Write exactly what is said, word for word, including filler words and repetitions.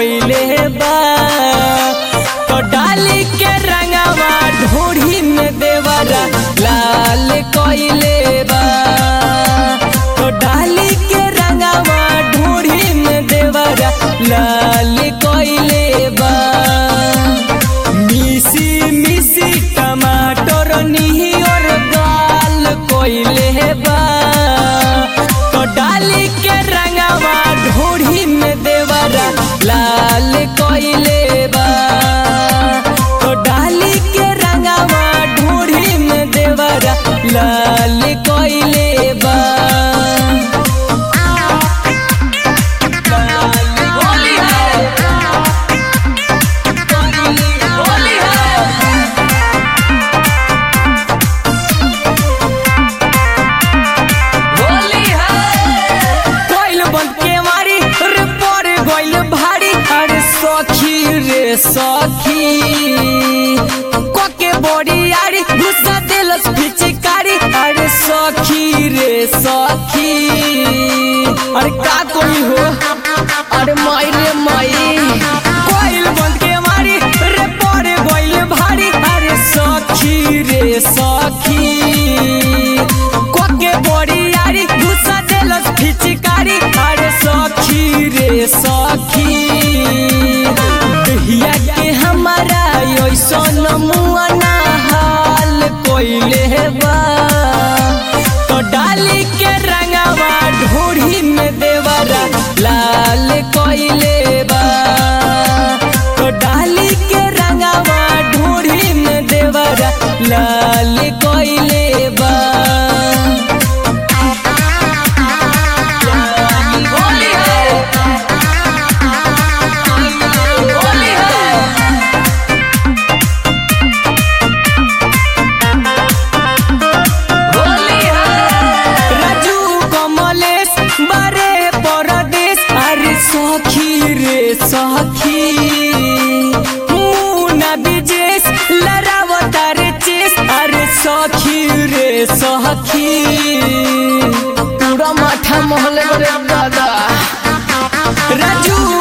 कोइले बा तो डाली के रंगवा ढोढ़ी में देवरा लाल कोइले बा तो डाली के रंगवा ढोढ़ी में देवरा लाल कोइले बा मिसी मिसी टमाटर नी और गाल कोइले बा तो डाली के रंगवा ढोढ़ी में देवरा लाल कोइले बा तो डाली के रंगवा ढोढ़ी में देवरा लाल कोइले बा सखी कोके बड़ी यारी गुस्सा दिलस पिचकारी अरे सखी रे सखी अरे का कोई हो अरे माई रे माई कोइल बंद के मारी रे पड़े गोइल भारी अरे सखी रे सखी कोके बड़ी यारी गुस्सा दिलस पिचकारी अरे सखी रे सखी दहिया के हमारा ऐसन मुआ ना हाल कोइले बा तो डाली के रंगवा ढोढ़ी में देवरा लाल कोइले बा तो डाली के रंगवा ढोढ़ी में देवरा लाल कोइले बा सखी रे सखी मुना बिजेश लड़ावतार चेस अरे सखी रे सखी पूरा माठा मोहल्ले में दादा राजू